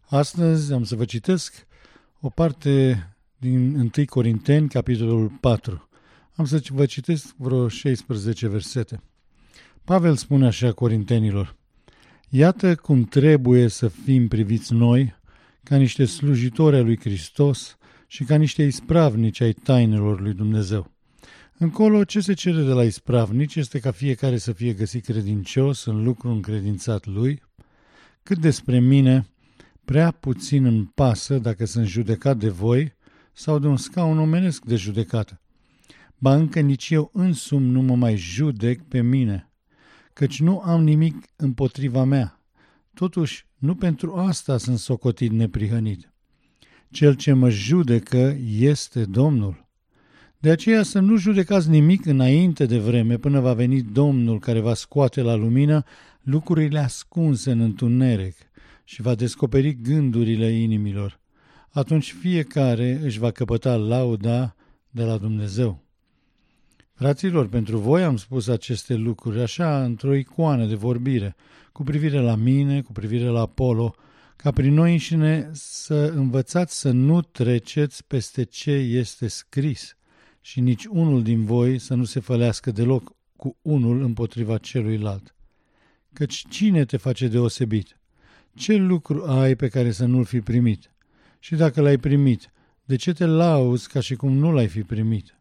Astăzi am să vă citesc o parte din 1 Corinteni, capitolul 4. Am să vă citesc vreo 16 versete. Pavel spune așa corintenilor: Iată cum trebuie să fim priviți noi, ca niște slujitori ai lui Hristos și ca niște ispravnici ai tainelor lui Dumnezeu. Încolo, ce se cere de la ispravnici este ca fiecare să fie găsit credincios în lucru încredințat lui. Cât despre mine, prea puțin îmi pasă dacă sunt judecat de voi sau de un scaun omenesc de judecată. Ba încă nici eu însumi nu mă mai judec pe mine, căci nu am nimic împotriva mea. Totuși, nu pentru asta sunt socotit neprihănit. Cel ce mă judecă este Domnul. De aceea să nu judecați nimic înainte de vreme, până va veni Domnul care va scoate la lumină lucrurile ascunse în întuneric și va descoperi gândurile inimilor. Atunci fiecare își va căpăta lauda de la Dumnezeu. Fraților, pentru voi am spus aceste lucruri așa într-o icoană de vorbire, cu privire la mine, cu privire la Apollo, ca prin noi înșine să învățați să nu treceți peste ce este scris și nici unul din voi să nu se fălească deloc cu unul împotriva celuilalt. Căci cine te face deosebit? Ce lucru ai pe care să nu-l fi primit? Și dacă l-ai primit, de ce te lauzi ca și cum nu l-ai fi primit?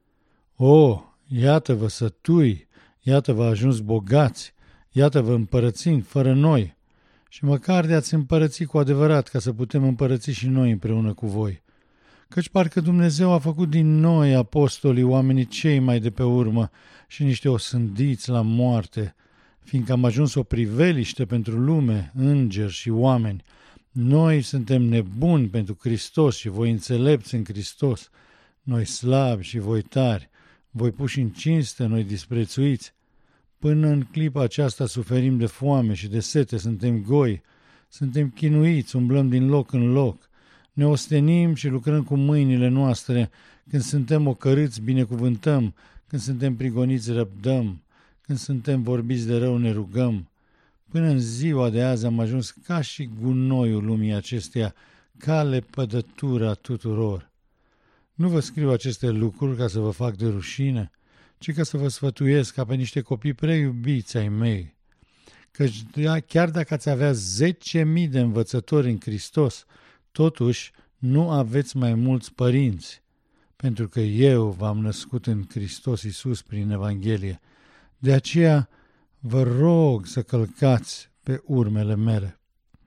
O, iată-vă sătui, iată-vă ajuns bogați, iată-vă împărățind fără noi. Și măcar de-ați împărăți cu adevărat, ca să putem împărăți și noi împreună cu voi. Căci parcă Dumnezeu a făcut din noi apostolii oamenii cei mai de pe urmă și niște osândiți la moarte, fiindcă am ajuns o priveliște pentru lume, îngeri și oameni. Noi suntem nebuni pentru Hristos și voi înțelepți în Hristos, noi slabi și voi tari, voi puși în cinste, noi disprețuiți. Până în clipa aceasta suferim de foame și de sete, suntem goi, suntem chinuiți, umblăm din loc în loc. Ne ostenim și lucrăm cu mâinile noastre, când suntem ocărâți binecuvântăm, când suntem prigoniți răbdăm, când suntem vorbiți de rău ne rugăm. Până în ziua de azi am ajuns ca și gunoiul lumii acesteia, ca lepădătura tuturor. Nu vă scriu aceste lucruri ca să vă fac de rușine, ci ca să vă sfătuiesc ca pe niște copii preiubiți ai mei. Căci chiar dacă ați avea 10.000 de învățători în Hristos, totuși nu aveți mai mulți părinți, pentru că eu v-am născut în Hristos Iisus prin Evanghelie. De aceea vă rog să călcați pe urmele mele.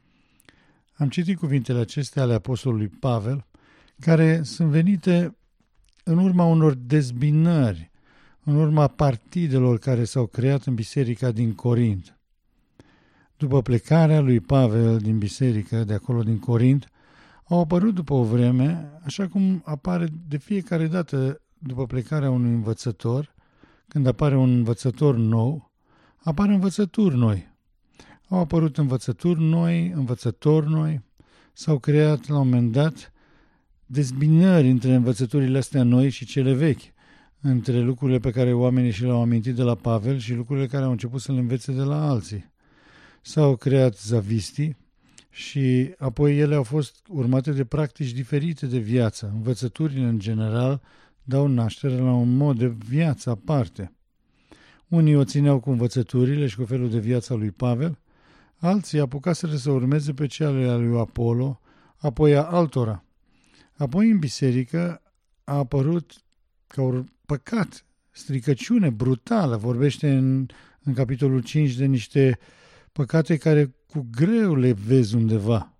Am citit cuvintele acestea ale apostolului Pavel, care sunt venite în urma unor dezbinări, în urma partidelor care s-au creat în biserica din Corint. După plecarea lui Pavel din biserică, de acolo din Corint, au apărut după o vreme, așa cum apare de fiecare dată după plecarea unui învățător, când apare un învățător nou, apar învățături noi. Au apărut învățători noi, s-au creat la un moment dat dezbinări între învățăturile astea noi și cele vechi, între lucrurile pe care oamenii și le-au amintit de la Pavel și lucrurile care au început să le învețe de la alții. S-au creat zavistii și apoi ele au fost urmate de practici diferite de viață. Învățăturile, în general, dau naștere la un mod de viață aparte. Unii o țineau cu învățăturile și cu felul de viață al lui Pavel, alții apucaseră să urmeze pe cele ale lui Apollo, apoi a altora. Apoi în biserică a apărut ca un păcat, stricăciune brutală. Vorbește în capitolul 5 de niște păcate care cu greu le vezi undeva.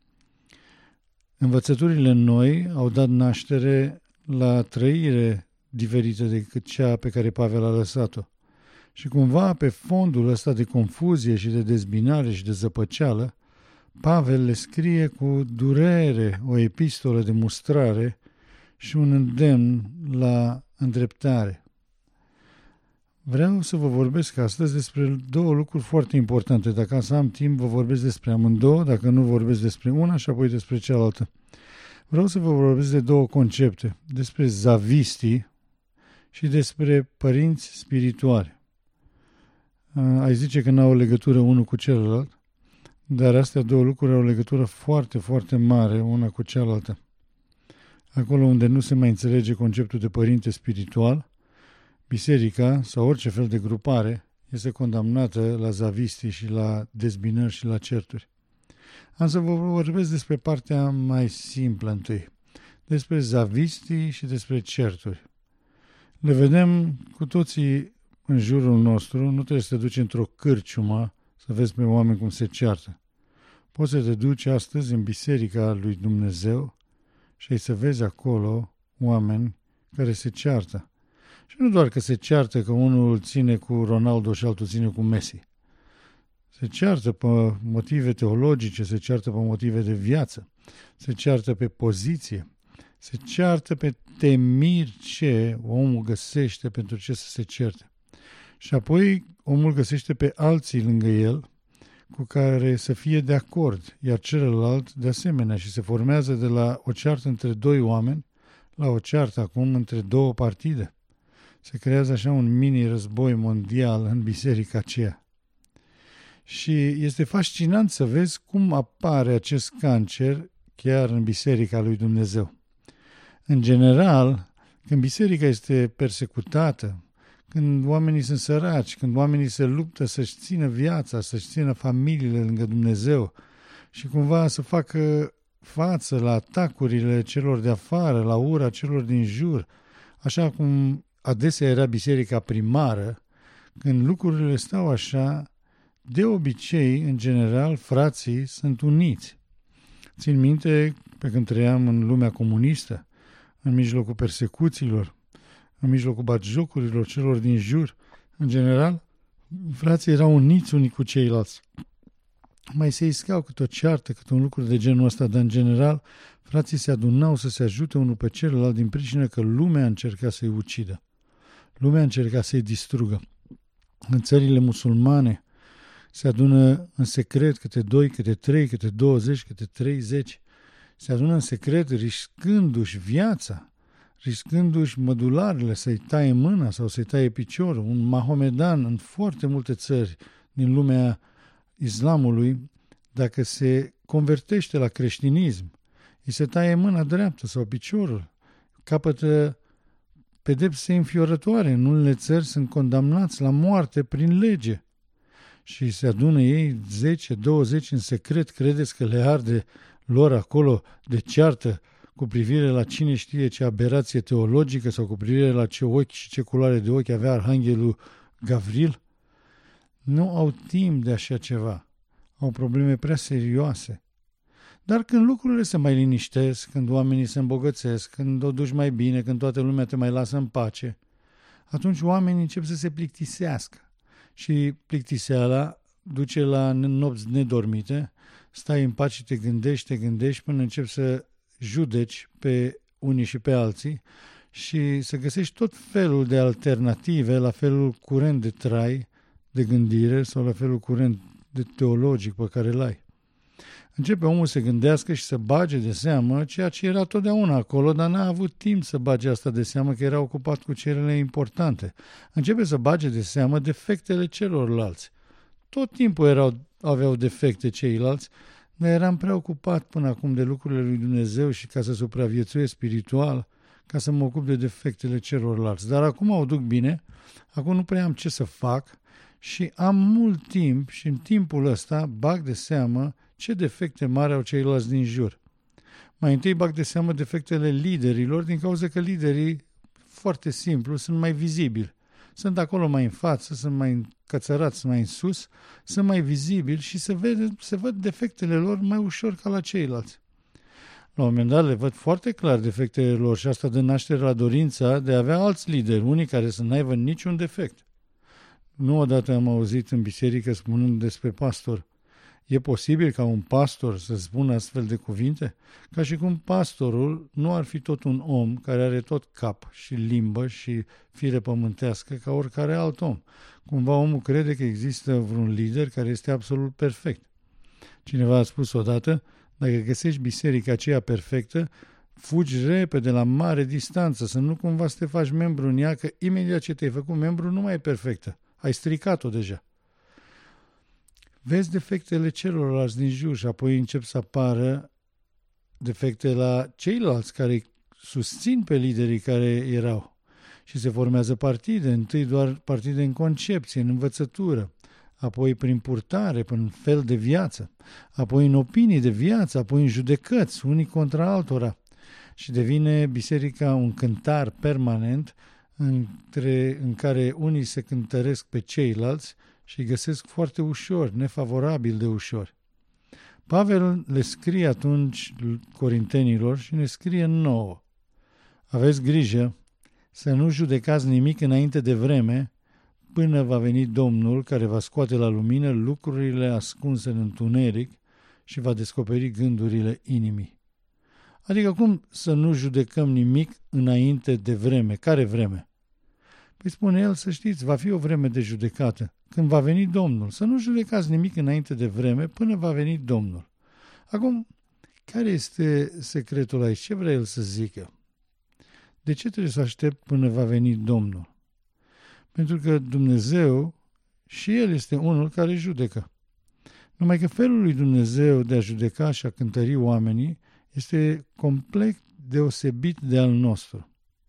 Învățăturile noi au dat naștere la trăire diferită decât cea pe care Pavel a lăsat-o. Și cumva pe fondul ăsta de confuzie și de dezbinare și de zăpăceală, Pavel le scrie cu durere o epistolă de mustrare și un îndemn la îndreptare. Vreau să vă vorbesc astăzi despre două lucruri foarte importante. Dacă să am timp, vă vorbesc despre amândouă, dacă nu, vorbesc despre una și apoi despre cealaltă. Vreau să vă vorbesc de două concepte, despre zavistii și despre părinți spirituali. Ai zice că n-au legătură unul cu celălalt, Dar astea două lucruri au o legătură foarte, foarte mare una cu cealaltă. Acolo unde nu se mai înțelege conceptul de părinte spiritual, biserica sau orice fel de grupare este condamnată la zavistii și la dezbinări și la certuri. Am să vă vorbesc despre partea mai simplă întâi, despre zavistii și despre certuri. Le vedem cu toții în jurul nostru, nu trebuie să te duci într-o cârciumă să vezi pe oameni cum se ceartă. Poți să te duci astăzi în biserica lui Dumnezeu și ai să vezi acolo oameni care se ceartă. Și nu doar că se ceartă că unul îl ține cu Ronaldo și altul ține cu Messi. Se ceartă pe motive teologice, se ceartă pe motive de viață, se ceartă pe poziție, se ceartă pe temiri ce omul găsește pentru ce să se certe. Și apoi omul găsește pe alții lângă el cu care să fie de acord, iar celălalt de asemenea, și se formează de la o ceartă între doi oameni la o ceartă acum între două partide. Se creează așa un mini-război mondial în biserica aceea. Și este fascinant să vezi cum apare acest cancer chiar în biserica lui Dumnezeu. În general, când biserica este persecutată, când oamenii sunt săraci, când oamenii se luptă să-și țină viața, să-și țină familiile lângă Dumnezeu și cumva să facă față la atacurile celor de afară, la ura celor din jur, așa cum adesea era biserica primară, când lucrurile stau așa, de obicei, în general, frații sunt uniți. Țin minte pe când trăiam în lumea comunistă, în mijlocul persecuțiilor, în mijlocul batjocurilor celor din jur, în general, frații erau uniți unii cu ceilalți. Mai se iscau câte o ceartă, câte un lucru de genul ăsta, dar în general, frații se adunau să se ajute unul pe celălalt din pricină că lumea încerca să-i ucidă. Lumea încerca să-i distrugă. În țările musulmane se adună în secret câte 2, câte 3, câte 20, câte 30. Se adună în secret riscându-și viața, riscându-și mădularele să-i taie mâna sau să-i taie piciorul. Un mahomedan în foarte multe țări din lumea islamului, dacă se convertește la creștinism, îi se taie mâna dreaptă sau piciorul, capătă pedepse înfiorătoare. În unele țări sunt condamnați la moarte prin lege și se adună ei 10-20 în secret. Credeți că le arde lor acolo de ceartă cu privire la cine știe ce aberație teologică sau cu privire la ce ochi și ce culoare de ochi avea arhanghelul Gavril? Nu au timp de așa ceva. Au probleme prea serioase. Dar când lucrurile se mai liniștesc, când oamenii se îmbogățesc, când o duci mai bine, când toată lumea te mai lasă în pace, atunci oamenii încep să se plictisească. Și plictiseala duce la nopți nedormite, stai în pace și te gândești până începi să judeci pe unii și pe alții și să găsești tot felul de alternative la felul curent de trai, de gândire sau la felul curent de teologic pe care îl ai. Începe omul să gândească și să bage de seamă ceea ce era totdeauna acolo, dar n-a avut timp să bage asta de seamă, că era ocupat cu cele importante. Începe să bage de seamă defectele celorlalți. Tot timpul aveau defecte ceilalți, dar eram preocupat până acum de lucrurile lui Dumnezeu și ca să supraviețuiesc spiritual, ca să mă ocup de defectele celorlalți. Dar acum o duc bine, acum nu prea am ce să fac și am mult timp și în timpul ăsta bag de seamă ce defecte mari au ceilalți din jur. Mai întâi bag de seamă defectele liderilor, din cauza că liderii, foarte simplu, sunt mai vizibili. Sunt acolo mai în față, sunt mai încățărați, sunt mai în sus, sunt mai vizibili și se văd defectele lor mai ușor ca la ceilalți. La un moment dat le văd foarte clar defectele lor și asta dă naștere la dorința de a avea alți lideri, unii care să n-aibă niciun defect. Nu odată am auzit în biserică spunând despre pastor: e posibil ca un pastor să spună astfel de cuvinte? Ca și cum pastorul nu ar fi tot un om care are tot cap și limbă și fire pământească ca oricare alt om. Cumva omul crede că există vreun lider care este absolut perfect. Cineva a spus odată: dacă găsești biserica aceea perfectă, fugi repede la mare distanță, să nu cumva să te faci membru în ea, că imediat ce te-ai făcut membru nu mai e perfectă. Ai stricat-o deja. Vezi defectele celorlalți din jur și apoi încep să apară defecte la ceilalți care îi susțin pe liderii care erau. Și se formează partide, întâi doar partide în concepție, în învățătură, apoi prin purtare, prin fel de viață, apoi în opinii de viață, apoi în judecăți, unii contra altora. Și devine biserica un cântar permanent în care unii se cântăresc pe ceilalți și găsesc foarte ușor, nefavorabil de ușor. Pavel le scrie atunci corintenilor și ne scrie nouă: aveți grijă să nu judecați nimic înainte de vreme, până va veni Domnul care va scoate la lumină lucrurile ascunse în întuneric și va descoperi gândurile inimii. Adică cum să nu judecăm nimic înainte de vreme? Care vreme? Păi spune el, să știți, va fi o vreme de judecată, când va veni Domnul. Să nu judecați nimic înainte de vreme, până va veni Domnul. Acum, care este secretul aici? Ce vrea el să zică? De ce trebuie să aștept până va veni Domnul? Pentru că Dumnezeu și El este unul care judecă. Numai că felul lui Dumnezeu de a judeca și a cântări oamenii este complet deosebit de al nostru.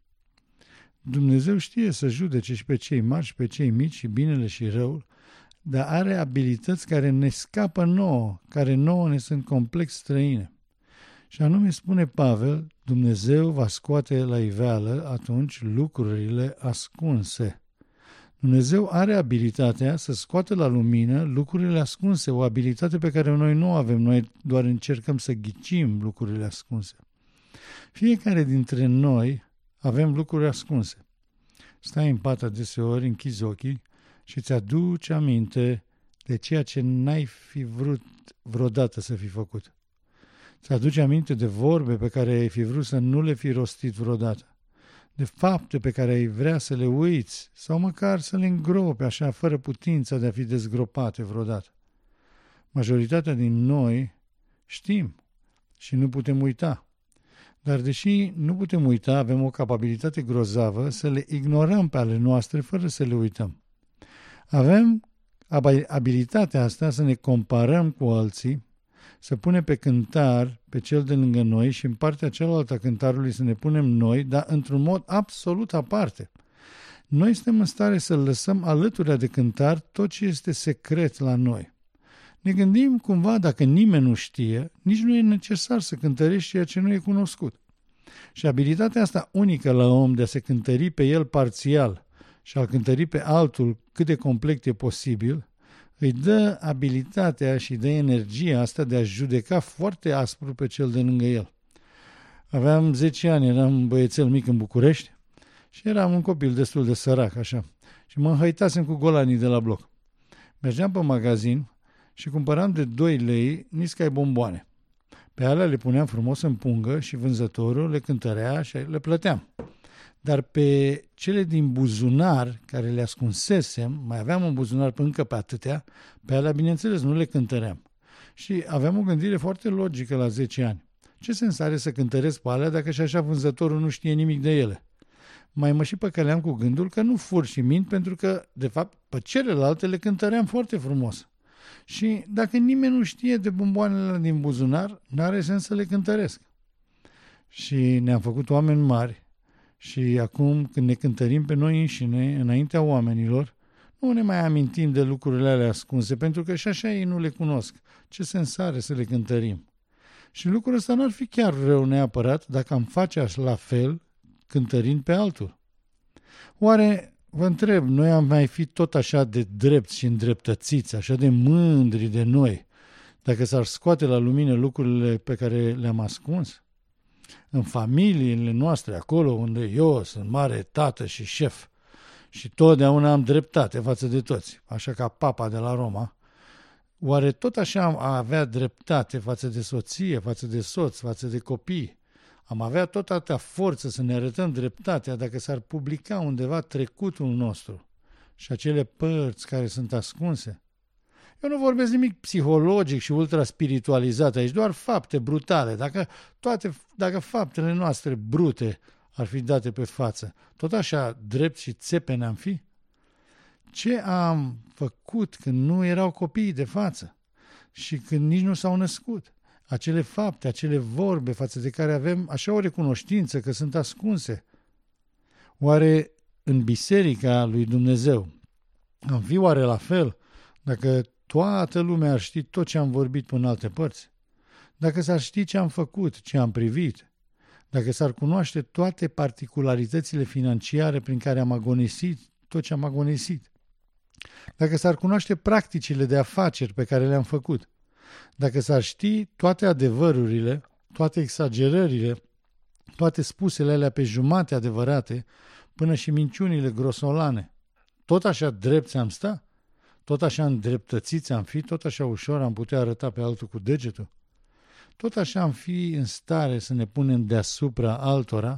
Dumnezeu știe să judece și pe cei mari și pe cei mici și binele și răul, dar are abilități care ne scapă nouă, care nouă ne sunt complet străine. Și anume spune Pavel, Dumnezeu va scoate la iveală atunci lucrurile ascunse. Dumnezeu are abilitatea să scoată la lumină lucrurile ascunse, o abilitate pe care noi nu o avem, noi doar încercăm să ghicim lucrurile ascunse. Fiecare dintre noi avem lucruri ascunse. Stai în pat adeseori, închizi ochii și îți aduci aminte de ceea ce n-ai fi vrut vreodată să fi făcut. Îți aduci aminte de vorbe pe care ai fi vrut să nu le fi rostit vreodată, de fapte pe care ai vrea să le uiți sau măcar să le îngropi așa, fără putința de a fi dezgropate vreodată. Majoritatea din noi știm și nu putem uita. Dar deși nu putem uita, avem o capabilitate grozavă să le ignorăm pe ale noastre fără să le uităm. Avem abilitatea asta să ne comparăm cu alții, să punem pe cântar pe cel de lângă noi și în partea cealaltă a cântarului să ne punem noi, dar într-un mod absolut aparte. Noi suntem în stare să lăsăm alături de cântar tot ce este secret la noi. Ne gândim cumva, dacă nimeni nu știe, nici nu e necesar să cântărești ceea ce nu e cunoscut. Și abilitatea asta unică la om de a se cântări pe el parțial și a cântări pe altul cât de complet e posibil, îi dă abilitatea și dă energia asta de a judeca foarte aspru pe cel de lângă el. Aveam 10 ani, eram un băiețel mic în București și eram un copil destul de sărac, așa. Și mă înhăitasem cu golanii de la bloc. Mergeam pe magazin și cumpăram de 2 lei niscai bomboane. Pe alea le puneam frumos în pungă și vânzătorul le cântărea și le plăteam. Dar pe cele din buzunar, care le ascunsesem, mai aveam un buzunar încă pe atâtea, pe alea, bineînțeles, nu le cântăream. Și aveam o gândire foarte logică la 10 ani. Ce sens are să cântăresc pe alea dacă și așa vânzătorul nu știe nimic de ele? Mai mă și păcăleam cu gândul că nu fur și mint, pentru că, de fapt, pe celelalte le cântăream foarte frumos. Și dacă nimeni nu știe de bomboanele din buzunar, n-are sens să le cântăresc. Și ne-am făcut oameni mari și acum când ne cântărim pe noi înșine, înaintea oamenilor, nu ne mai amintim de lucrurile alea ascunse, pentru că și așa ei nu le cunosc. Ce sens are să le cântărim? Și lucrul ăsta n-ar fi chiar rău neapărat dacă am face așa la fel cântărind pe altul. Oare, vă întreb, noi am mai fi tot așa de drepți și îndreptățiți, așa de mândri de noi, dacă s-ar scoate la lumină lucrurile pe care le-am ascuns? În familiile noastre, acolo unde eu sunt mare tată și șef și totdeauna am dreptate față de toți, așa ca papa de la Roma, oare tot așa am avea dreptate față de soție, față de soț, față de copii? Am avea tot atâta forță să ne arătăm dreptatea dacă s-ar publica undeva trecutul nostru și acele părți care sunt ascunse? Eu nu vorbesc nimic psihologic și ultra-spiritualizat aici, doar fapte brutale. Dacă faptele noastre brute ar fi date pe față, tot așa drept și țepeni am fi? Ce am făcut când nu erau copiii de față și când nici nu s-au născut? Acele fapte, acele vorbe față de care avem așa o recunoștință că sunt ascunse. Oare în biserica lui Dumnezeu am fi oare la fel dacă toată lumea ar ști tot ce am vorbit până în alte părți? Dacă s-ar ști ce am făcut, ce am privit? Dacă s-ar cunoaște toate particularitățile financiare prin care am agonisit tot ce am agonisit? Dacă s-ar cunoaște practicile de afaceri pe care le-am făcut? Dacă s-ar ști toate adevărurile, toate exagerările, toate spusele alea pe jumate adevărate, până și minciunile grosolane, tot așa drept am sta? Tot așa îndreptățiți am fi? Tot așa ușor am putea arăta pe altul cu degetul? Tot așa am fi în stare să ne punem deasupra altora?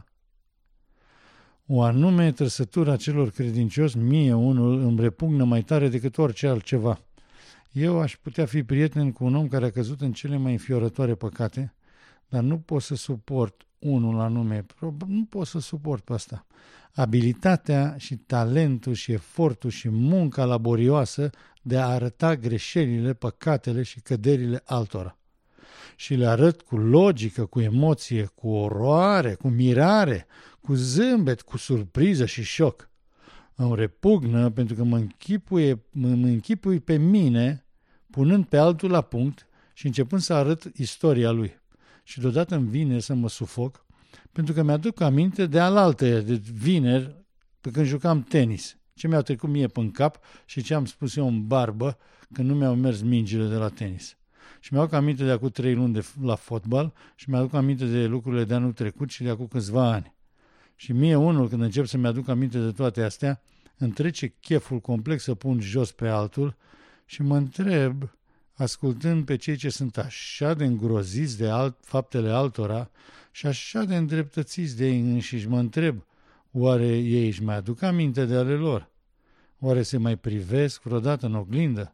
O anume trăsătură a celor credincioși, mie unul îmi repugnă mai tare decât orice altceva. Eu aș putea fi prieten cu un om care a căzut în cele mai înfiorătoare păcate, dar nu pot să suport unul anume, nu pot să suport pe asta. Abilitatea și talentul și efortul și munca laborioasă de a arăta greșelile, păcatele și căderile altora. Și le arăt cu logică, cu emoție, cu oroare, cu mirare, cu zâmbet, cu surpriză și șoc. Îmi repugnă pentru că mă închipui pe mine, punând pe altul la punct și începând să arăt istoria lui. Și deodată îmi vine să mă sufoc, pentru că mi-aduc aminte de alaltă, de vineri, pe când jucam tenis. Ce mi-a trecut mie până cap și ce am spus eu în barbă când nu mi-au mers mingile de la tenis. Și mi-aduc aminte de acum 3 luni la fotbal și mi-aduc aminte de lucrurile de anul trecut și de acum câțiva ani. Și mie unul, când încep să-mi aduc aminte de toate astea, îmi trece cheful complex să pun jos pe altul și mă întreb, ascultând pe cei ce sunt așa de îngroziți de faptele altora și așa de îndreptățiți de ei înșiși, mă întreb, oare ei își mai aduc aminte de ale lor? Oare se mai privesc vreodată în oglindă?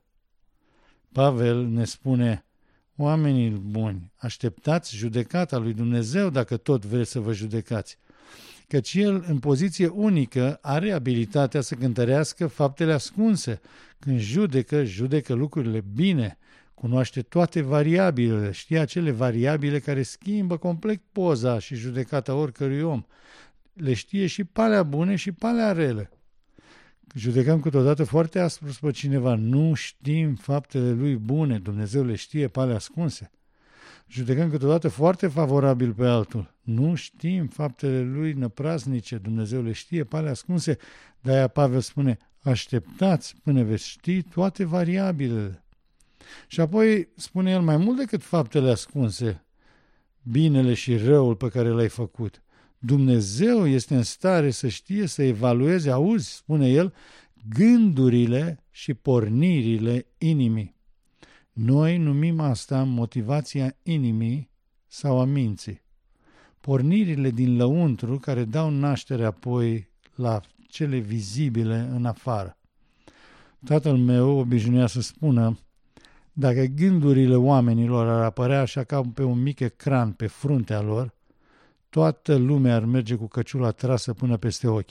Pavel ne spune, oamenii buni, așteptați judecata lui Dumnezeu dacă tot vreți să vă judecați, căci el, în poziție unică, are abilitatea să cântărească faptele ascunse. Când judecă lucrurile bine, cunoaște toate variabilele, știe acele variabile care schimbă complet poza și judecata oricărui om. Le știe și pe alea bune și pe alea rele. Judecăm câteodată foarte aspru pe cineva, nu știm faptele lui bune, Dumnezeu le știe pe alea ascunse. Judecăm câteodată foarte favorabil pe altul, nu știm faptele lui năprasnice, Dumnezeu le știe pe alea ascunse, de-aia Pavel spune, așteptați până veți ști toate variabilele. Și apoi spune el mai mult decât faptele ascunse, binele și răul pe care l-ai făcut. Dumnezeu este în stare să știe, să evalueze, auzi, spune el, gândurile și pornirile inimii. Noi numim asta motivația inimii sau a minții. Pornirile din lăuntru care dau naștere apoi la cele vizibile în afară. Tatăl meu obișnuia să spună, dacă gândurile oamenilor ar apărea așa ca pe un mic ecran pe fruntea lor, toată lumea ar merge cu căciula trasă până peste ochi.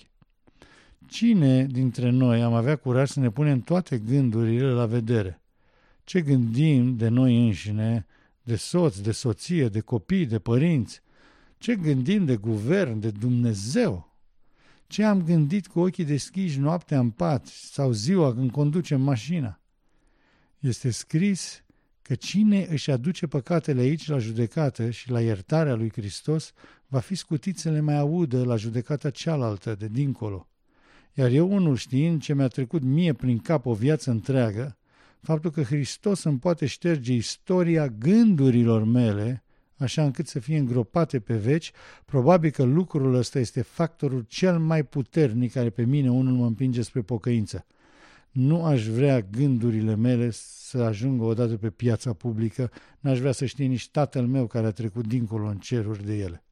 Cine dintre noi am avea curaj să ne punem toate gândurile la vedere? Ce gândim de noi înșine, de soț, de soție, de copii, de părinți? Ce gândim de guvern, de Dumnezeu? Ce am gândit cu ochii deschiși noaptea în pat sau ziua când conducem mașina? Este scris că cine își aduce păcatele aici la judecată și la iertarea lui Hristos va fi scutit să le mai audă la judecata cealaltă de dincolo. Iar eu unul știind ce mi-a trecut mie prin cap o viață întreagă, faptul că Hristos îmi poate șterge istoria gândurilor mele, așa încât să fie îngropate pe veci, probabil că lucrul ăsta este factorul cel mai puternic care pe mine unul mă împinge spre pocăință. Nu aș vrea gândurile mele să ajungă odată pe piața publică, n-aș vrea să știe nici tatăl meu care a trecut dincolo în ceruri de ele.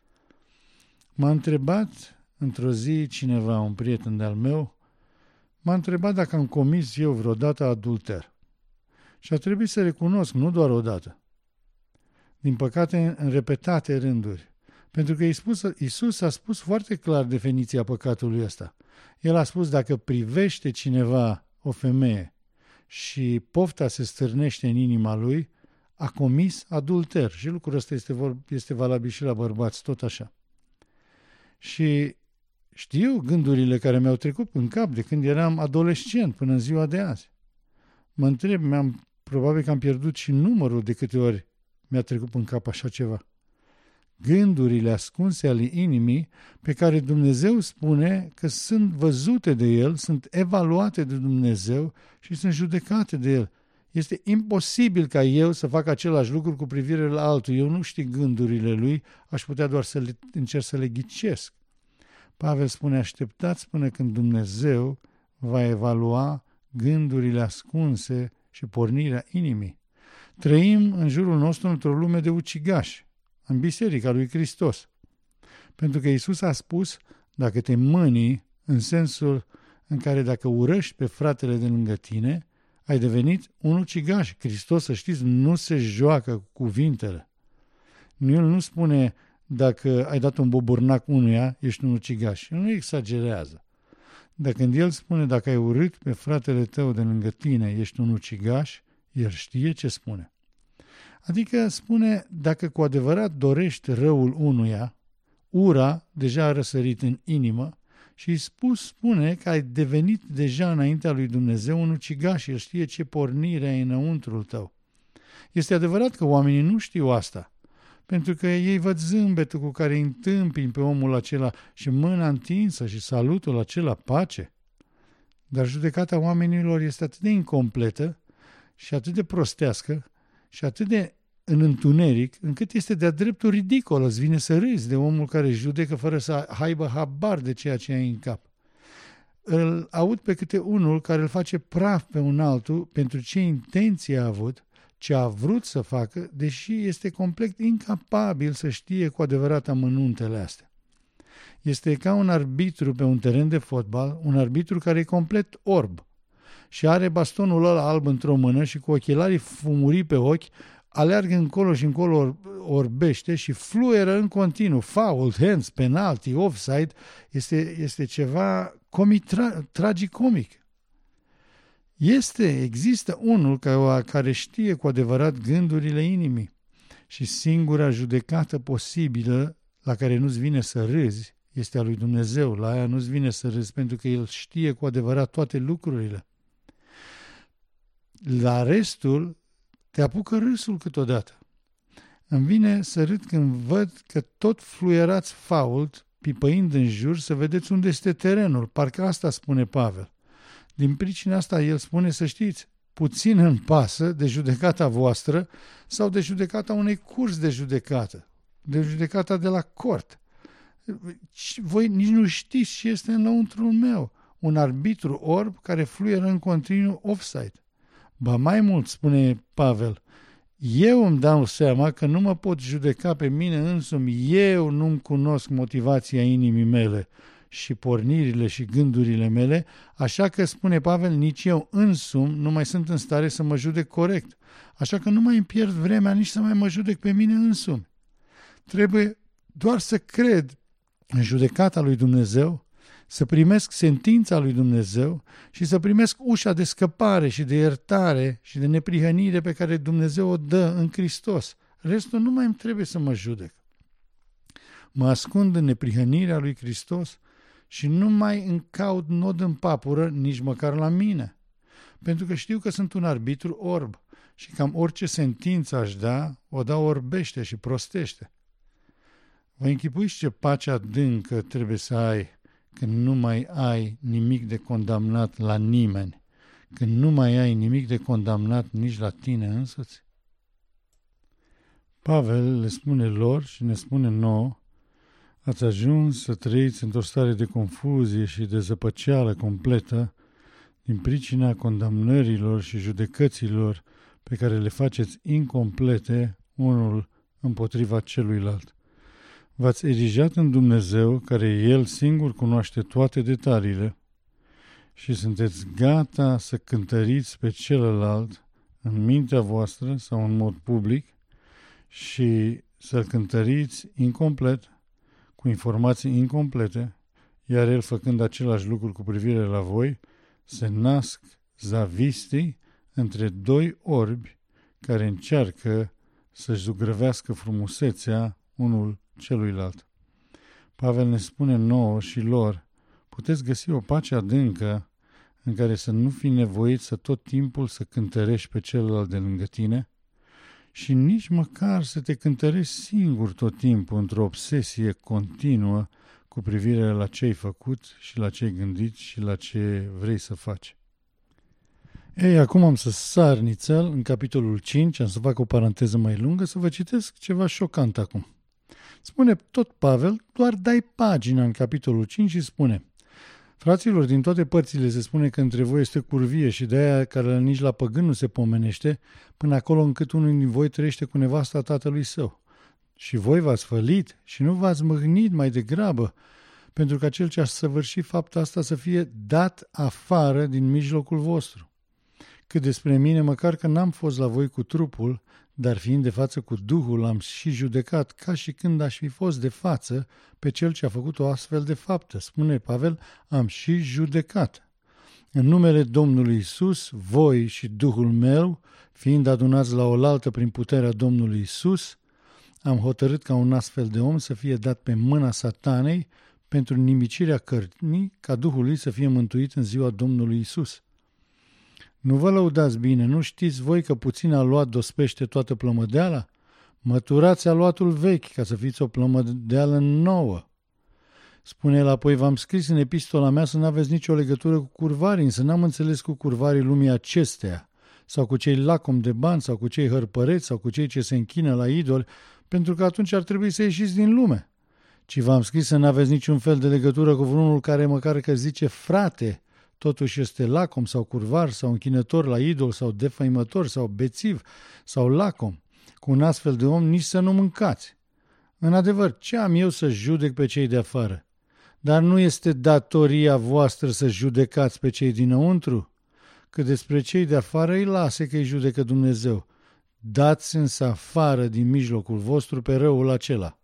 M-a întrebat într-o zi cineva, un prieten de-al meu, m-a întrebat dacă am comis eu vreodată adulter. Și a trebuit să recunosc, nu doar odată. Din păcate, în repetate rânduri. Pentru că Iisus a spus foarte clar definiția păcatului ăsta. El a spus, dacă privește cineva o femeie și pofta se stârnește în inima lui, a comis adulter. Și lucrul ăsta este valabil și la bărbați, tot așa. Și știu gândurile care mi-au trecut în cap de când eram adolescent până în ziua de azi. Mă întreb, probabil că am pierdut și numărul de câte ori mi-a trecut în cap așa ceva. Gândurile ascunse ale inimii pe care Dumnezeu spune că sunt văzute de El, sunt evaluate de Dumnezeu și sunt judecate de El. Este imposibil ca eu să fac același lucru cu privire la altul. Eu nu știu gândurile lui, aș putea doar să încerc să le ghicesc. Pavel spune, așteptați până când Dumnezeu va evalua gândurile ascunse și pornirea inimii. Trăim în jurul nostru într-o lume de ucigași, în Biserica lui Hristos. Pentru că Iisus a spus, dacă te mânii, în sensul în care dacă urăști pe fratele de lângă tine, ai devenit un ucigaș. Hristos, să știți, nu se joacă cu cuvintele. El nu spune, dacă ai dat un boburnac unuia, ești un ucigaș. El nu exagerează. Dar când El spune, dacă ai urât pe fratele tău de lângă tine, ești un ucigaș, El știe ce spune. Adică spune, dacă cu adevărat dorești răul unuia, ura deja a răsărit în inimă și spune că ai devenit deja înaintea lui Dumnezeu un ucigaș și El știe ce pornire ai înăuntrul tău. Este adevărat că oamenii nu știu asta, pentru că ei văd zâmbetul cu care îi întâmpini pe omul acela și mâna întinsă și salutul acela, pace. Dar judecata oamenilor este atât de incompletă și atât de prostească și atât de în întuneric, încât este de-a dreptul ridicol. Îți vine să râzi de omul care judecă fără să aibă habar de ceea ce ai în cap. Îl aud pe câte unul care îl face praf pe un altul pentru ce intenție a avut, ce a vrut să facă, deși este complet incapabil să știe cu adevărat amănuntele astea. Este ca un arbitru pe un teren de fotbal, un arbitru care e complet orb și are bastonul ăla alb într-o mână și cu ochelarii fumurii pe ochi, aleargă încolo și încolo, orbește și fluieră în continuu. Foul, hands, penalty, offside, este ceva tragicomic. Există unul care știe cu adevărat gândurile inimii și singura judecată posibilă la care nu-ți vine să râzi este a lui Dumnezeu. La aia nu-ți vine să râzi pentru că El știe cu adevărat toate lucrurile. La restul te apucă râsul câteodată. Îmi vine să râd când văd că tot fluierați fault, pipăind în jur, să vedeți unde este terenul. Parcă asta spune Pavel. Din pricina asta el spune, să știți, puțin îmi pasă de judecata voastră sau de judecata unei curs de judecată, de judecata de la cort. Voi nici nu știți ce este înăuntrul meu. Un arbitru orb care fluieră în continuu offside. Ba mai mult, spune Pavel, eu îmi dau seama că nu mă pot judeca pe mine însumi, eu nu-mi cunosc motivația inimii mele și pornirile și gândurile mele, așa că, spune Pavel, nici eu însumi nu mai sunt în stare să mă judec corect, așa că nu mai îmi pierd vremea nici să mai mă judec pe mine însumi. Trebuie doar să cred în judecata lui Dumnezeu, să primesc sentința lui Dumnezeu și să primesc ușa de scăpare și de iertare și de neprihănire pe care Dumnezeu o dă în Hristos. Restul nu mai îmi trebuie să mă judec. Mă ascund în neprihănirea lui Hristos și nu mai îmi caut nod în papură nici măcar la mine. Pentru că știu că sunt un arbitru orb și cam orice sentință aș da, o dau orbește și prostește. Vă închipuiți ce pace adâncă trebuie să ai când nu mai ai nimic de condamnat la nimeni, când nu mai ai nimic de condamnat nici la tine însuți? Pavel le spune lor și ne spune nouă, ați ajuns să trăiți într-o stare de confuzie și de zăpăceală completă din pricina condamnărilor și judecăților pe care le faceți incomplete unul împotriva celuilalt. V-ați erijat în Dumnezeu, care El singur cunoaște toate detaliile, și sunteți gata să cântăriți pe celălalt în mintea voastră sau în mod public și să-l cântăriți incomplet, cu informații incomplete, iar el, făcând același lucru cu privire la voi, se nasc zavistii între doi orbi care încearcă să-și zugrăvească frumusețea unul celuilalt. Pavel ne spune nouă și lor, puteți găsi o pace adâncă în care să nu fii nevoit să tot timpul să cântărești pe celălalt de lângă tine și nici măcar să te cântărești singur tot timpul într-o obsesie continuă cu privire la ce ai făcut și la ce ai gândit și la ce vrei să faci. Ei, acum am să sar nițel în capitolul 5, am să fac o paranteză mai lungă, să vă citesc ceva șocant acum. Spune tot Pavel, doar dai pagina în capitolul 5 și spune: fraților, din toate părțile se spune că între voi este curvie și de aia care nici la păgân nu se pomenește, până acolo încât unul din voi trăiește cu nevasta tatălui său. Și voi v-ați fălit și nu v-ați mâhnit mai degrabă, pentru ca cel ce a săvârșit fapta asta să fie dat afară din mijlocul vostru. Cât despre mine, măcar că n-am fost la voi cu trupul, dar fiind de față cu Duhul, am și judecat ca și când aș fi fost de față pe cel ce a făcut o astfel de faptă. Spune Pavel, am și judecat. În numele Domnului Isus, voi și Duhul meu, fiind adunați la oaltă prin puterea Domnului Isus, am hotărât ca un astfel de om să fie dat pe mâna Satanei pentru nimicirea cărnii, ca Duhul lui să fie mântuit în ziua Domnului Isus. Nu vă lăudați bine, nu știți voi că puțin aluat dospește toată plămădeala? Măturați aluatul vechi ca să fiți o plămădeală nouă. Spune el apoi, v-am scris în epistola mea să n-aveți nicio legătură cu curvarii, însă n-am înțeles cu curvarii lumii acesteia, sau cu cei lacomi de bani, sau cu cei hărpăreți, sau cu cei ce se închină la idoli, pentru că atunci ar trebui să ieșiți din lume. Ci v-am scris să n-aveți niciun fel de legătură cu vreunul care măcar că zice frate, totuși este lacom sau curvar sau închinător la idol sau defăimător sau bețiv sau lacom. Cu un astfel de om nici să nu mâncați. În adevăr, ce am eu să judec pe cei de afară? Dar nu este datoria voastră să judecați pe cei dinăuntru? Că despre cei de afară îi lase că îi judecă Dumnezeu. Dați însă afară din mijlocul vostru pe răul acela.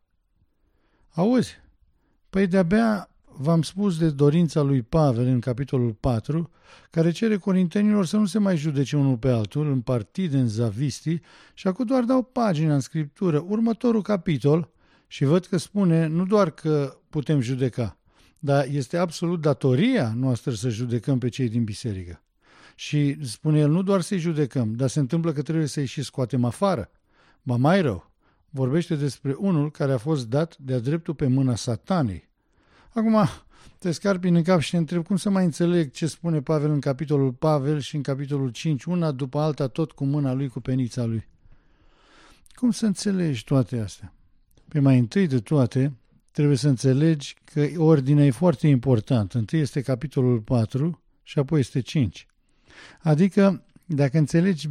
Auzi? Păi de-abia v-am spus de dorința lui Pavel în capitolul 4, care cere corintenilor să nu se mai judece unul pe altul, în partide, în zavistii, și acum doar dau pagina în Scriptură, următorul capitol, și văd că spune nu doar că putem judeca, dar este absolut datoria noastră să judecăm pe cei din biserică. Și spune el, nu doar să-i judecăm, dar se întâmplă că trebuie să-i și scoatem afară. Ba mai rău, vorbește despre unul care a fost dat de-a dreptul pe mâna Satanei. Acum te scarpi în cap și te întreb cum să mai înțeleg ce spune Pavel în capitolul Pavel și în capitolul 5, una după alta, tot cu mâna lui, cu penița lui. Cum să înțelegi toate astea? Pe mai întâi de toate, trebuie să înțelegi că ordinea e foarte importantă. Întâi este capitolul 4 și apoi este 5. Adică, dacă înțelegi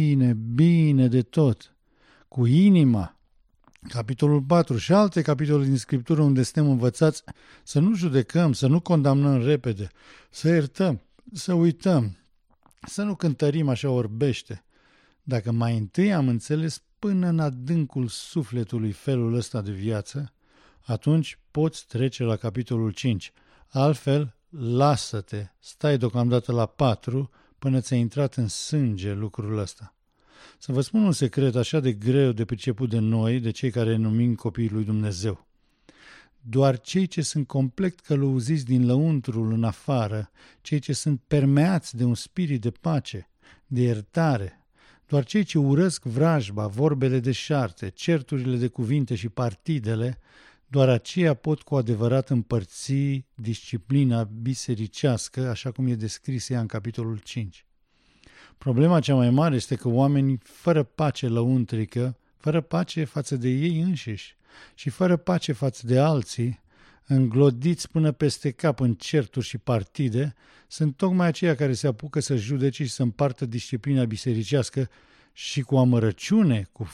bine de tot, cu inima, capitolul 4 și alte capitole din Scriptură unde suntem învățați să nu judecăm, să nu condamnăm repede, să iertăm, să uităm, să nu cântărim așa orbește. Dacă mai întâi am înțeles până în adâncul sufletului felul ăsta de viață, atunci poți trece la capitolul 5. Altfel, lasă-te, stai deocamdată la 4 până ți-a intrat în sânge lucrul ăsta. Să vă spun un secret așa de greu de priceput de noi, de cei care numim copiii lui Dumnezeu. Doar cei ce sunt complet călăuziți din lăuntrul în afară, cei ce sunt permeați de un spirit de pace, de iertare, doar cei ce urăsc vrajba, vorbele deșarte, certurile de cuvinte și partidele, doar aceia pot cu adevărat împărți disciplina bisericească, așa cum e descris ea în capitolul 5. Problema cea mai mare este că oamenii fără pace lăuntrică, fără pace față de ei înșiși și fără pace față de alții, înglodiți până peste cap în certuri și partide, sunt tocmai aceia care se apucă să judece și să împartă disciplina bisericească și cu amărăciune, cu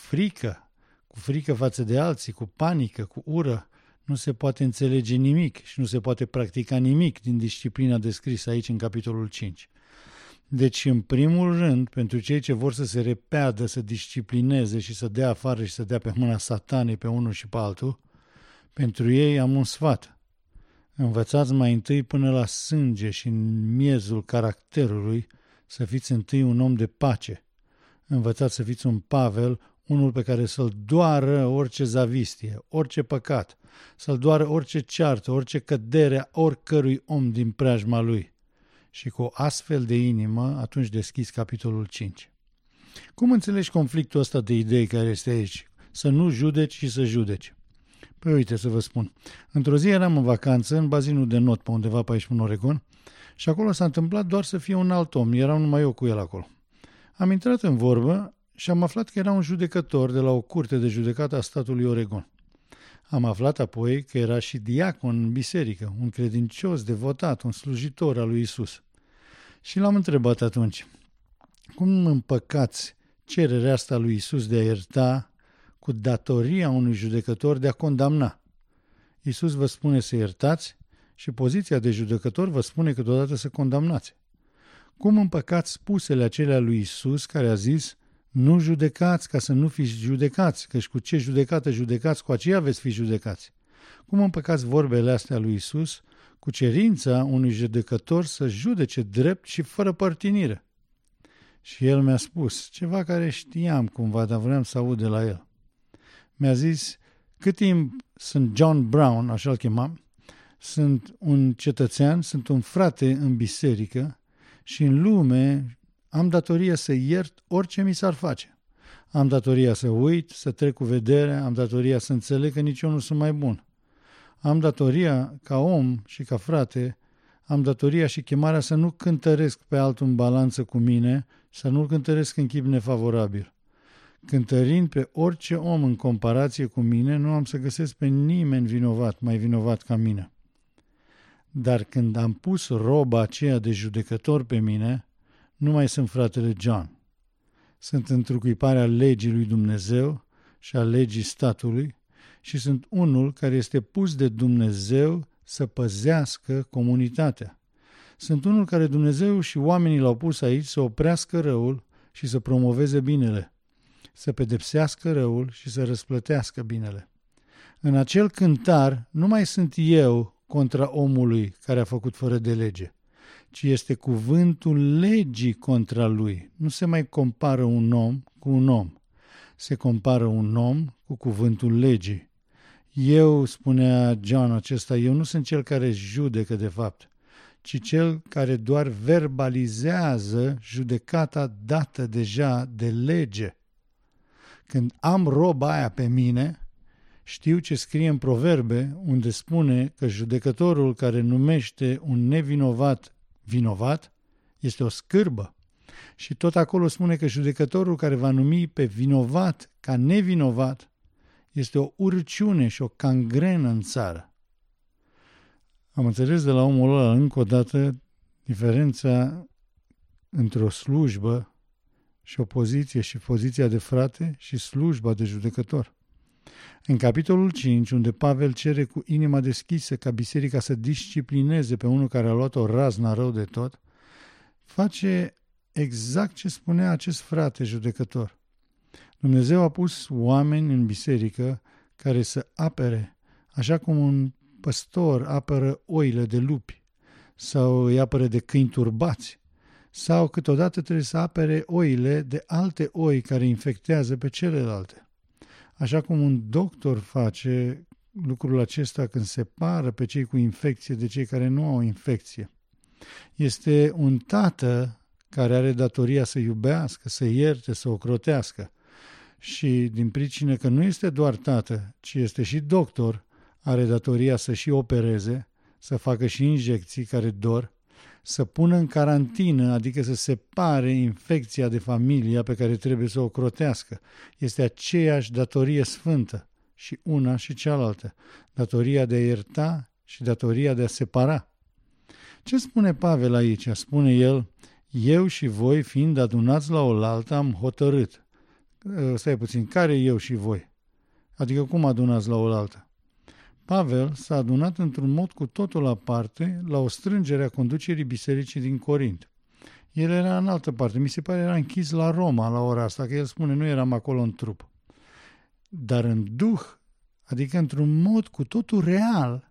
frică față de alții, cu panică, cu ură, nu se poate înțelege nimic și nu se poate practica nimic din disciplina descrisă aici în capitolul 5. Deci, în primul rând, pentru cei ce vor să se repeadă, să disciplineze și să dea afară și să dea pe mâna Satanei pe unul și pe altul, pentru ei am un sfat. Învățați mai întâi până la sânge și în miezul caracterului să fiți întâi un om de pace. Învățați să fiți un Pavel, unul pe care să-l doară orice zavistie, orice păcat, să-l doară orice ceartă, orice cădere a oricărui om din preajma lui. Și cu o astfel de inimă, atunci deschizi capitolul 5. Cum înțelegi conflictul ăsta de idei care este aici? Să nu judeci și să judeci. Păi uite să vă spun. Într-o zi eram în vacanță în bazinul de not pe undeva pe aici în Oregon și acolo s-a întâmplat doar să fie un alt om. Eram numai eu cu el acolo. Am intrat în vorbă și am aflat că era un judecător de la o curte de judecată a statului Oregon. Am aflat apoi că era și diacon în biserică, un credincios devotat, un slujitor al lui Isus. Și l-am întrebat atunci, cum împăcați cererea asta lui Isus de a ierta cu datoria unui judecător de a condamna? Isus vă spune să iertați și poziția de judecător vă spune câteodată să condamnați. Cum împăcați spusele acelea lui Isus care a zis, nu judecați ca să nu fiți judecați, căci cu ce judecată judecați, cu aceea veți fi judecați? Cum împăcați vorbele astea lui Isus cu cerința unui judecător să judece drept și fără părtinire? Și el mi-a spus ceva care știam cumva, dar vreau să aud de la el. Mi-a zis, cât timp sunt John Brown, așa-l chemam, sunt un cetățean, sunt un frate în biserică și în lume am datoria să iert orice mi s-ar face. Am datoria să uit, să trec cu vederea, am datoria să înțeleg că nici eu nu sunt mai bun. Am datoria, ca om și ca frate, am datoria și chemarea să nu cântăresc pe altul în balanță cu mine, să nu-l cântăresc în chip nefavorabil. Cântărind pe orice om în comparație cu mine, nu am să găsesc pe nimeni vinovat, mai vinovat ca mine. Dar când am pus roba aceea de judecător pe mine, nu mai sunt fratele John. Sunt întrucuiparea legii lui Dumnezeu și a legii statului și sunt unul care este pus de Dumnezeu să păzească comunitatea. Sunt unul care Dumnezeu și oamenii l-au pus aici să oprească răul și să promoveze binele, să pedepsească răul și să răsplătească binele. În acel cântar nu mai sunt eu contra omului care a făcut fără de lege, ci este cuvântul legii contra lui. Nu se mai compară un om cu un om. Se compară un om cu cuvântul legii. Eu, spunea John acesta, eu nu sunt cel care judecă de fapt, ci cel care doar verbalizează judecata dată deja de lege. Când am roba aia pe mine, știu ce scrie în Proverbe, unde spune că judecătorul care numește un nevinovat vinovat este o scârbă. Și tot acolo spune că judecătorul care va numi pe vinovat ca nevinovat este o urciune și o cangrenă în țară. Am înțeles de la omul ăla încă o dată diferența între o slujbă și o poziție și poziția de frate și slujba de judecător. În capitolul 5, unde Pavel cere cu inima deschisă ca biserica să disciplineze pe unul care a luat o raznă rău de tot, face exact ce spunea acest frate judecător. Dumnezeu a pus oameni în biserică care să apere, așa cum un păstor apără oile de lupi sau îi apără de câini turbați, sau câteodată trebuie să apere oile de alte oi care infectează pe celelalte. Așa cum un doctor face lucrul acesta când separă pe cei cu infecție de cei care nu au infecție. Este un tată care are datoria să iubească, să ierte, să ocrotească. Și din pricină că nu este doar tată, ci este și doctor, are datoria să și opereze, să facă și injecții care dor, să pună în carantină, adică să separe infecția de familia pe care trebuie să o ocrotească. Este aceeași datorie sfântă, și una și cealaltă, datoria de a ierta și datoria de a separa. Ce spune Pavel aici? Spune el, eu și voi, fiind adunați la oaltă, am hotărât. Stai puțin, care eu și voi? Adică cum adunați la oaltă? Pavel s-a adunat într-un mod cu totul aparte la o strângere a conducerii bisericii din Corint. El era în altă parte, mi se pare era închis la Roma la ora asta, că el spune nu eram acolo în trup. Dar în duh, adică într-un mod cu totul real,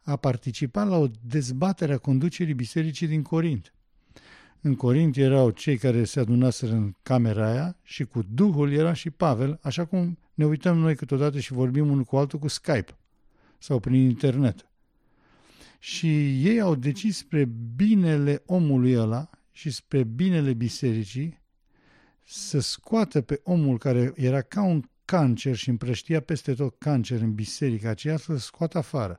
a participat la o dezbatere a conducerii bisericii din Corint. În Corint erau cei care se adunaseră în camera aia și cu Duhul era și Pavel, așa cum ne uităm noi câteodată și vorbim unul cu altul cu Skype sau prin internet. Și ei au decis spre binele omului ăla și spre binele bisericii să scoată pe omul care era ca un cancer și împrăștia peste tot cancer în biserica aceea, să-l scoată afară.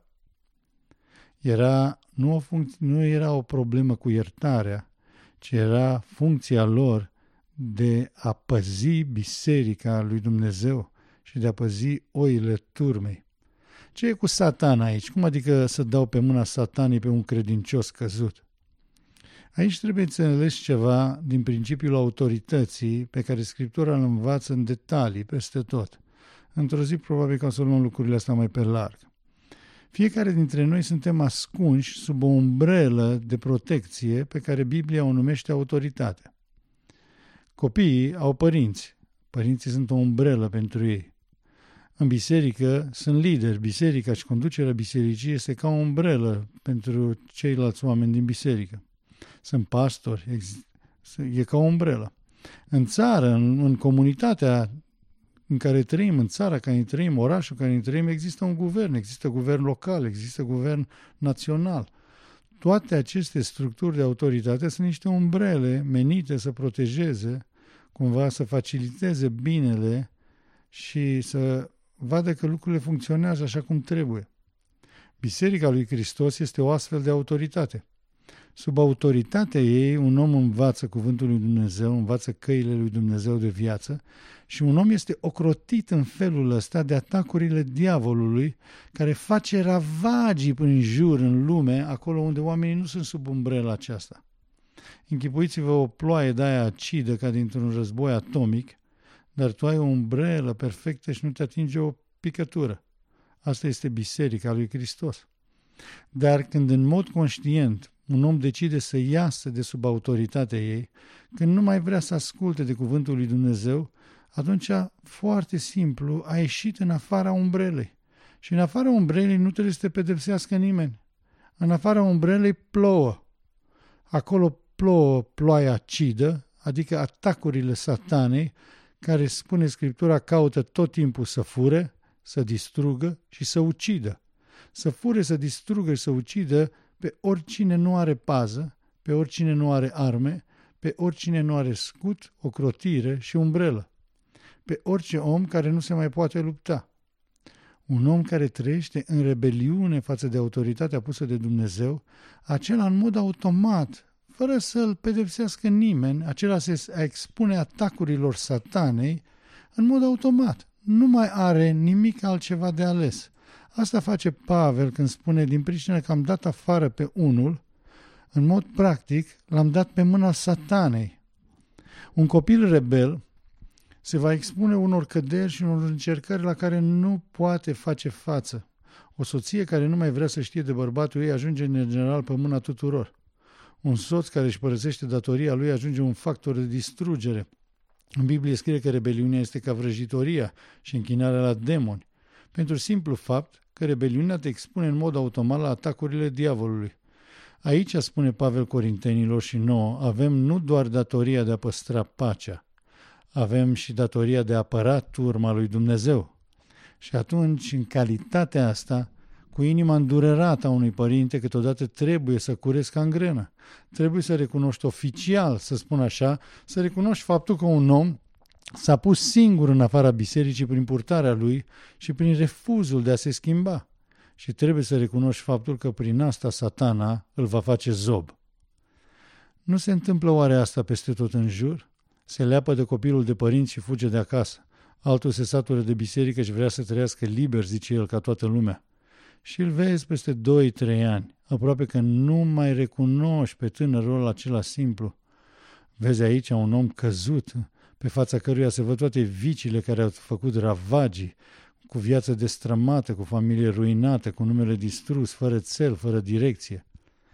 Nu era o problemă cu iertarea, ci era funcția lor de a păzi biserica lui Dumnezeu și de a păzi oile turmei. Ce e cu Satan aici? Cum adică să dau pe mâna Satanei pe un credincios căzut? Aici trebuie înțeles ceva din principiul autorității pe care Scriptura îl învață în detalii peste tot. Într-o zi probabil că o să luăm lucrurile astea mai pe larg. Fiecare dintre noi suntem ascunși sub o umbrelă de protecție pe care Biblia o numește autoritate. Copiii au părinți. Părinții sunt o umbrelă pentru ei. În biserică sunt lideri. Biserica și conducerea bisericii este ca o umbrelă pentru ceilalți oameni din biserică. Sunt pastori, e ca o umbrelă. În țară, în comunitatea în care trăim, în țara în care trăim, orașul în care trăim, există un guvern, există guvern local, există guvern național. Toate aceste structuri de autoritate sunt niște umbrele menite să protejeze, cumva să faciliteze binele și să vadă că lucrurile funcționează așa cum trebuie. Biserica lui Hristos este o astfel de autoritate. Sub autoritatea ei, un om învață cuvântul lui Dumnezeu, învață căile lui Dumnezeu de viață și un om este ocrotit în felul ăsta de atacurile diavolului care face ravagii prin jur în lume, acolo unde oamenii nu sunt sub umbrela aceasta. Închipuiți-vă o ploaie de-aia acidă ca dintr-un război atomic, dar tu ai o umbrelă perfectă și nu te atinge o picătură. Asta este Biserica lui Hristos. Dar când în mod conștient un om decide să iasă de sub autoritatea ei, când nu mai vrea să asculte de cuvântul lui Dumnezeu, atunci, foarte simplu, a ieșit în afara umbrelei. Și în afara umbrelei nu trebuie să te pedepsească nimeni. În afara umbrelei plouă. Acolo plouă ploaia acidă, adică atacurile Satanei, care, spune Scriptura, caută tot timpul să fure, să distrugă și să ucidă. Să fure, să distrugă și să ucidă pe oricine nu are pază, pe oricine nu are arme, pe oricine nu are scut, ocrotire și umbrelă, pe orice om care nu se mai poate lupta. Un om care trăiește în rebeliune față de autoritatea pusă de Dumnezeu, acela în mod automat, fără să-l pedepsească nimeni, acela se expune atacurilor Satanei în mod automat. Nu mai are nimic altceva de ales. Asta face Pavel când spune, din pricină că am dat afară pe unul, în mod practic l-am dat pe mâna Satanei. Un copil rebel se va expune unor căderi și unor încercări la care nu poate face față. O soție care nu mai vrea să știe de bărbatul ei ajunge în general pe mâna tuturor. Un soț care își părăsește datoria lui ajunge un factor de distrugere. În Biblie scrie că rebeliunea este ca vrăjitoria și închinarea la demoni, pentru simplu fapt că rebeliunea te expune în mod automat la atacurile diavolului. Aici, spune Pavel Corintenilor și nouă, avem nu doar datoria de a păstra pacea, avem și datoria de a apăra turma lui Dumnezeu. Și atunci, în calitatea asta, cu inima îndurerată a unui părinte, câteodată trebuie să cureți ca în grenă. Trebuie să recunoști oficial, să spun așa, să recunoști faptul că un om s-a pus singur în afara bisericii prin purtarea lui și prin refuzul de a se schimba. Și trebuie să recunoști faptul că prin asta Satana îl va face zob. Nu se întâmplă oare asta peste tot în jur? Se leapă de copilul de părinți și fuge de acasă. Altul se satură de biserică și vrea să trăiască liber, zice el, ca toată lumea. Și îl vezi peste 2-3 ani, aproape că nu mai recunoști pe tânărul acela simplu. Vezi aici un om căzut, pe fața căruia se văd toate viciile care au făcut ravagii, cu viață destrămată, cu familie ruinată, cu numele distrus, fără țel, fără direcție.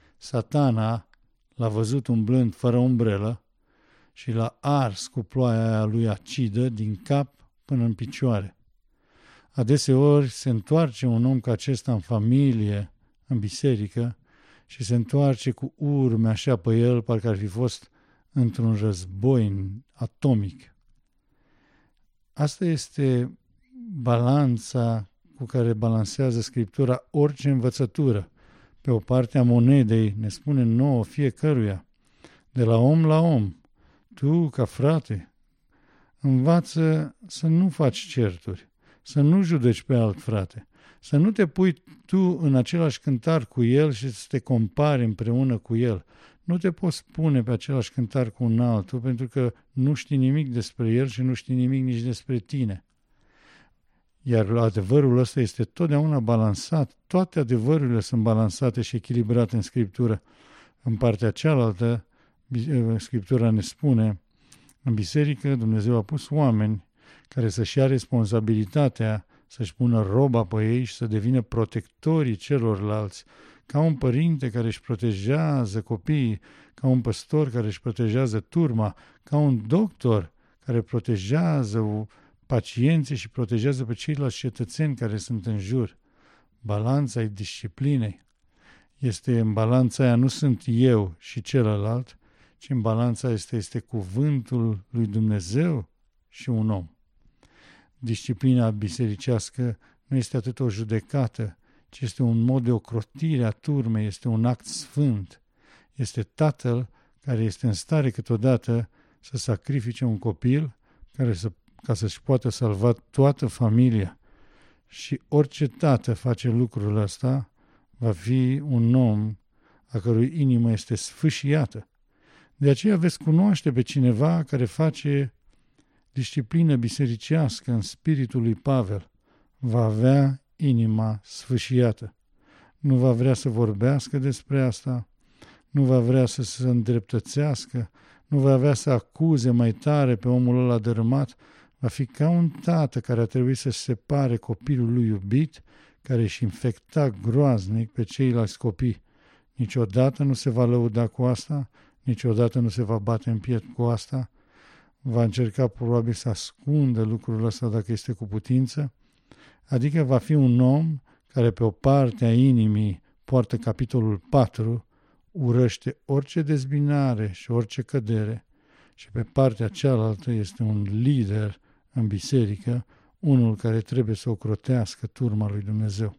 Satana l-a văzut umblând fără umbrelă și l-a ars cu ploaia aia lui acidă din cap până în picioare. Adeseori se întoarce un om ca acesta în familie, în biserică și se întoarce cu urme așa pe el, parcă ar fi fost într-un război atomic. Asta este balanța cu care balansează Scriptura orice învățătură. Pe o parte a monedei ne spune nouă fiecăruia, de la om la om, tu, ca frate, învață să nu faci certuri, să nu judeci pe alt frate, să nu te pui tu în același cântar cu el și să te compari împreună cu el. Nu te poți pune pe același cântar cu un altul, pentru că nu știi nimic despre el și nu știi nimic nici despre tine. Iar adevărul ăsta este totdeauna balansat. Toate adevărurile sunt balansate și echilibrate în Scriptură. În partea cealaltă, Scriptura ne spune, în biserică Dumnezeu a pus oameni care să-și ia responsabilitatea, să-și pună roba pe ei și să devină protectorii celorlalți, ca un părinte care își protejează copiii, ca un păstor care își protejează turma, ca un doctor care protejează pacienții și protejează pe ceilalți cetățeni care sunt în jur. Balanța e disciplinei. În balanța aia nu sunt eu și celălalt, ci în balanța este cuvântul lui Dumnezeu și un om. Disciplina bisericească nu este atât o judecată, ci este un mod de ocrotire a turmei, este un act sfânt. Este tatăl care este în stare câteodată să sacrifice un copil ca să-și poată salva toată familia. Și orice tată face lucrul ăsta va fi un om a cărui inimă este sfâșiată. De aceea veți cunoaște pe cineva care face disciplină bisericească în spiritul lui Pavel. Va avea inima sfâșiată. Nu va vrea să vorbească despre asta, nu va vrea să se îndreptățească, nu va vrea să acuze mai tare pe omul ăla dărâmat. Va fi ca un tată care a trebuit să separe copilul lui iubit, care își infecta groaznic pe ceilalți copii. Niciodată nu se va lăuda cu asta, niciodată nu se va bate în piept cu asta, va încerca probabil să ascundă lucrul ăsta dacă este cu putință, adică va fi un om care pe o parte a inimii poartă capitolul 4, urăște orice dezbinare și orice cădere și pe partea cealaltă este un lider în biserică, unul care trebuie să ocrotească turma lui Dumnezeu.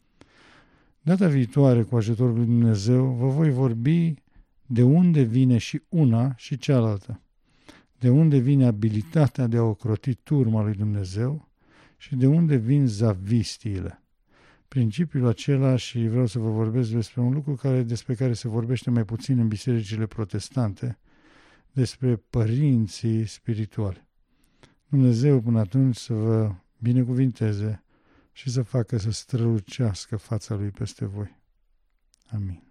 Data viitoare, cu ajutorul lui Dumnezeu, vă voi vorbi de unde vine și una și cealaltă. De unde vine abilitatea de a ocroti turma lui Dumnezeu și de unde vin zavistiile. Principiul acela, și vreau să vă vorbesc despre un lucru despre care se vorbește mai puțin în bisericile protestante, despre părinții spirituali. Dumnezeu până atunci să vă binecuvinteze și să facă să strălucească fața Lui peste voi. Amin.